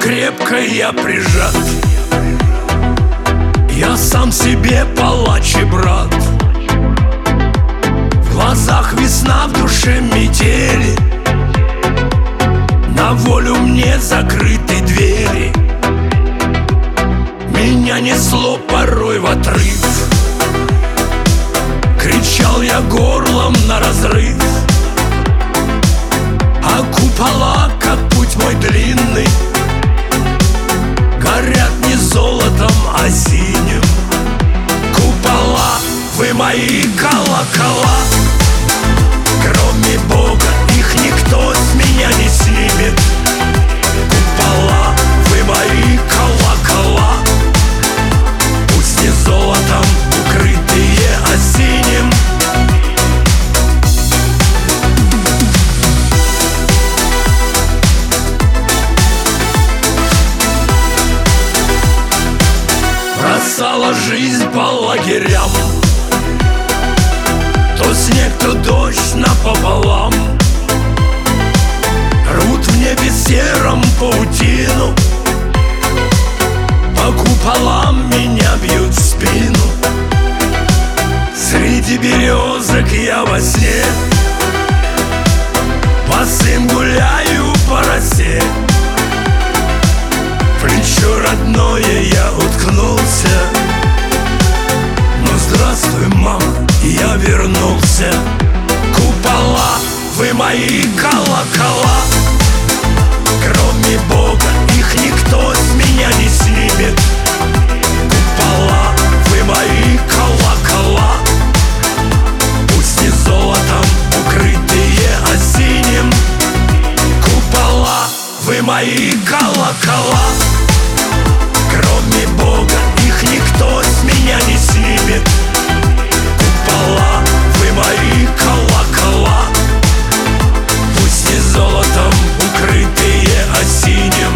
крепко я прижат. Я сам себе палач и брат. В глазах весна, в душе метели. На волю мне закрыты двери. Меня несло порой в отрыв. Кричал я горлом на разрыв. А купола, как путь мой длинный, горят не золотом, а синим. Купола, вы мои колокола. Кроме Бога их никто с меня не снимет. Купола, вы мои колокола. Пусть не золотом укрытые, а синим. Бросала жизнь по лагерям. То снег, то дождь напополам. Рвут в небе сером паутину. По куполам меня бьют в спину. Среди березок я во сне. Босым гуляю по росе. В плечо родное я уткнулся. Ну здравствуй, мама, я вернулся. Купола, вы мои колокола. Кроме Бога их никто с меня не снимет. Купола, вы мои колокола. Пусть не золотом укрытые, а синим. Купола, вы мои колокола. Кроме Бога их никто с меня не снимет. Купола, вы мои колокола. Пусть не золотом укрытые, а синим.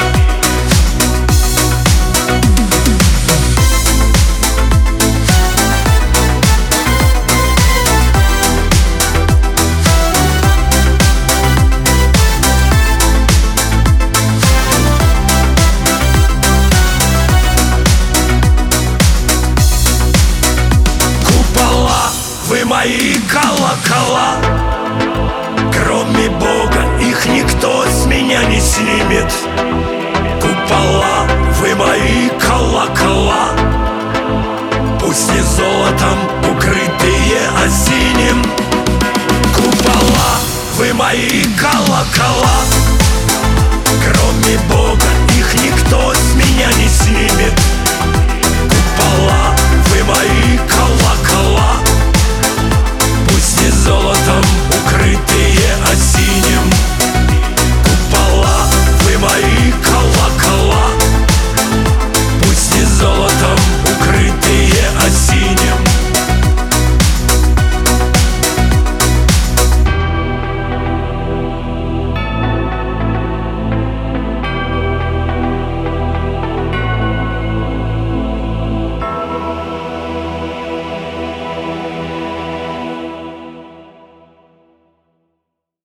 Вы мои колокола. Кроме Бога их никто с меня не снимет. Купола, вы мои колокола. Пусть не золотом укрытые, а синим. Купола, вы мои колокола. Кроме Бога их никто с меня не снимет. Купола, вы мои колокола. Пусть не золотом укрытые, а синим.